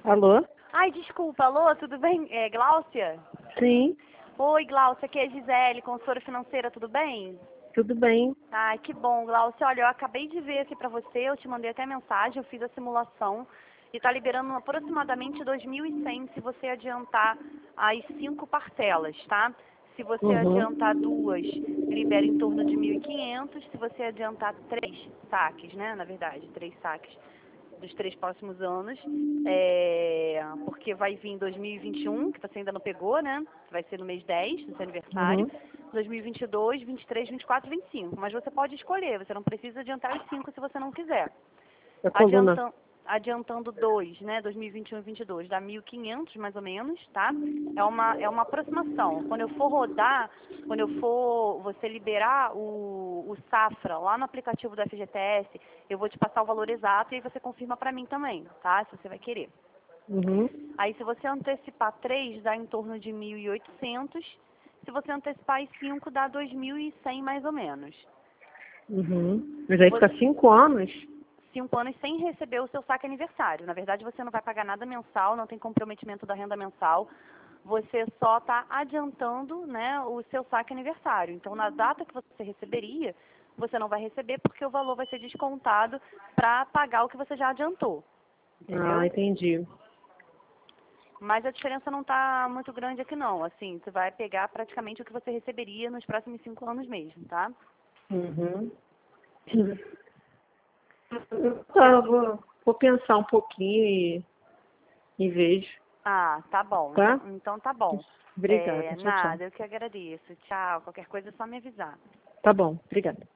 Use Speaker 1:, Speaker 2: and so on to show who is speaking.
Speaker 1: Alô?
Speaker 2: Ai, desculpa, alô, tudo bem? É Gláucia?
Speaker 1: Sim,
Speaker 2: Oi, Gláucia, aqui é Gisele, consultora financeira, tudo bem?
Speaker 1: tudo bem.
Speaker 2: Ai, que bom, Gláucia. Olha, eu acabei de ver aqui pra você, eu te mandei até mensagem, eu fiz a simulação e tá liberando aproximadamente 2.100 se você adiantar as 5 parcelas, tá? Se você adiantar
Speaker 1: Uhum.
Speaker 2: duas, libera em torno de 1.500. Se você adiantar 3 saques, né? Na verdade, 3 saques dos 3 próximos anos, porque vai vir em 2021, que você ainda não pegou, né? Vai ser no mês 10, no seu aniversário.
Speaker 1: Uhum.
Speaker 2: 2022, 23, 24, 25. Mas você pode escolher, você não precisa adiantar os 5 se você não quiser.
Speaker 1: A coluna.
Speaker 2: Adiantando 2, né, 2021 e 22, dá 1.500 mais ou menos, tá? É uma aproximação. Quando eu for rodar, quando eu for você liberar o Safra lá no aplicativo do FGTS, eu vou te passar o valor exato e aí você confirma pra mim também, tá? Se você vai querer.
Speaker 1: Uhum.
Speaker 2: Aí se você antecipar 3, dá em torno de 1.800. Se você antecipar as 5, dá 2.100 mais ou menos.
Speaker 1: Uhum. Mas aí fica
Speaker 2: Você,
Speaker 1: 5 anos?
Speaker 2: 5 anos sem receber o seu saque aniversário. Na verdade, você não vai pagar nada mensal, não tem comprometimento da renda mensal. Você só está adiantando, né, o seu saque aniversário. Então, na data que você receberia, você não vai receber porque o valor vai ser descontado para pagar o que você já adiantou.
Speaker 1: Ah,
Speaker 2: Entendeu?
Speaker 1: entendi.
Speaker 2: Mas a diferença não está muito grande aqui não. Assim, você vai pegar praticamente o que você receberia nos próximos 5 anos mesmo, tá?
Speaker 1: Uhum. Tá, eu vou pensar um pouquinho e vejo,
Speaker 2: Ah, tá bom.
Speaker 1: tá?
Speaker 2: Então tá bom.
Speaker 1: Obrigada. Tchau, tchau.
Speaker 2: Nada, eu que agradeço. Tchau. Qualquer coisa é só me avisar.
Speaker 1: Tá bom, obrigada.